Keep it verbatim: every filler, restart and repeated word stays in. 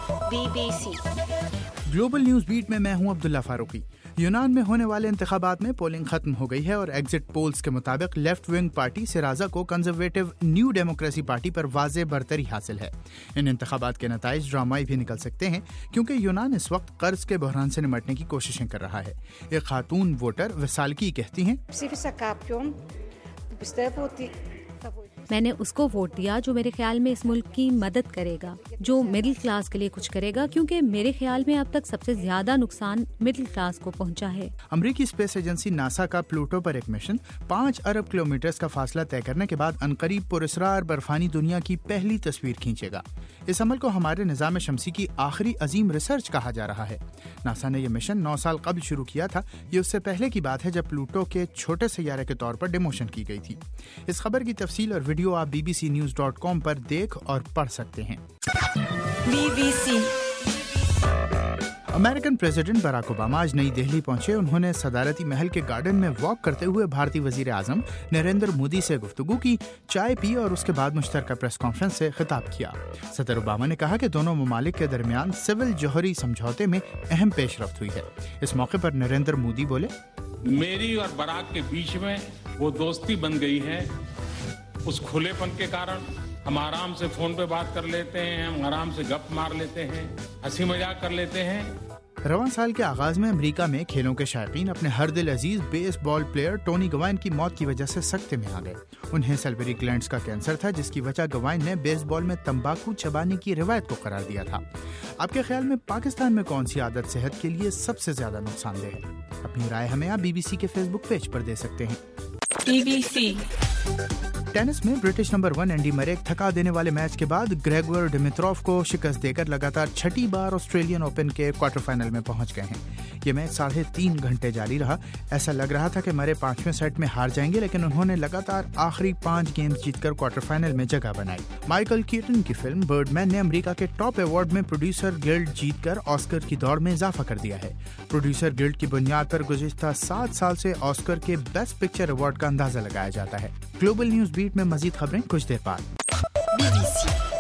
Be B C global news beat میں میں ہوں عبداللہ فاروقی۔ یونان میں ہونے والے انتخابات میں پولنگ ختم ہو گئی ہے اور ایگزٹ پولز کے مطابق لیفٹ ونگ پارٹی سرازا کو کنزرویٹو نیو ڈیموکریسی پارٹی پر واضح برتری حاصل ہے۔ ان انتخابات کے نتائج ڈرامائی بھی نکل سکتے ہیں کیونکہ یونان اس وقت قرض کے بحران سے نمٹنے کی کوششیں کر رہا ہے۔ ایک خاتون ووٹر وسالکی کہتی ہیں، میں نے اس کو ووٹ دیا جو میرے خیال میں اس ملک کی مدد کرے گا، جو مڈل کلاس کے لیے کچھ کرے گا، کیونکہ میرے خیال میں اب تک سب سے زیادہ نقصان مڈل کلاس کو پہنچا ہے۔ امریکی اسپیس ایجنسی ناسا کا پلوٹو پر ایک مشن پانچ ارب کلومیٹرز کا فاصلہ طے کرنے کے بعد عنقریب پراسرار برفانی دنیا کی پہلی تصویر کھینچے گا۔ اس عمل کو ہمارے نظام شمسی کی آخری عظیم ریسرچ کہا جا رہا ہے۔ ناسا نے یہ مشن نو سال قبل شروع کیا تھا۔ یہ اس سے پہلے کی بات ہے جب پلوٹو کے چھوٹے سیارے کے طور پر ڈیموشن کی گئی تھی۔ اس خبر کی تفصیل اور ویڈیو آپ B B C news dot com پر دیکھ اور پڑھ سکتے ہیں۔ B B C American president Barack Obama آج نئی دہلی پہنچے۔ انہوں نے صدارتی محل کے گارڈن میں واک کرتے ہوئے بھارتی وزیر اعظم نریندر مودی سے گفتگو کی، چائے پی اور اس کے بعد مشترکہ پریس کانفرنس سے خطاب کیا۔ صدر اوباما نے کہا کہ دونوں ممالک کے درمیان سول جوہری سمجھوتے میں اہم پیش رفت ہوئی ہے۔ اس موقع پر نریندر مودی بولے، میری اور براک کے بیچ میں وہ دوستی بن گئی ہے۔ اس کھلے پن کے کارن ہم آرام سے فون پہ بات کر لیتے ہیں، ہم آرام سے گپ مار لیتے ہیں، ہنسی مذاق کر لیتے ہیں۔ رواں سال کے آغاز میں امریکہ میں کھیلوں کے شائقین اپنے ہر دل عزیز بیس بال پلیئر ٹونی گوائن کی موت کی وجہ سے سکتے میں آ گئے۔ انہیں سلوری گلینڈز کا کینسر تھا، جس کی وجہ گوائن نے بیس بال میں تمباکو چبانے کی روایت کو قرار دیا تھا۔ آپ کے خیال میں پاکستان میں کون سی عادت صحت کے لیے سب سے زیادہ نقصان دہ ہے؟ اپنی رائے ہمیں آپ بی بی سی کے فیس بک پیج پر دے سکتے ہیں۔ بی بی سی ٹینس میں British number one Andy Murray ایک تھکا دینے والے میچ کے بعد گریگور ڈیمیٹروف کو شکست دے کر لگاتار چھٹی بار آسٹریلین اوپن کے کوارٹر فائنل میں پہنچ گئے ہیں۔ یہ میچ ساڑھے تین گھنٹے جاری رہا۔ ایسا لگ رہا تھا کہ مرے پانچویں سیٹ میں ہار جائیں گے، لیکن انہوں نے لگاتار آخری پانچ گیمز جیت کر کوارٹر فائنل میں جگہ بنائی۔ مائیکل کیٹن کی فلم برڈ مین نے امریکہ کے ٹاپ ایوارڈ میں پروڈیوسر گلڈ جیت کر آسکر کی دوڑ میں اضافہ کر دیا ہے۔ پروڈیوسر گلڈ کی بنیاد پر گزشتہ سات سال سے آسکر کے بیسٹ پکچر ایوارڈ کا اندازہ لگایا جاتا ہے۔ گلوبل نیوز بیٹ میں مزید خبریں کچھ دیر بعد۔ Be B C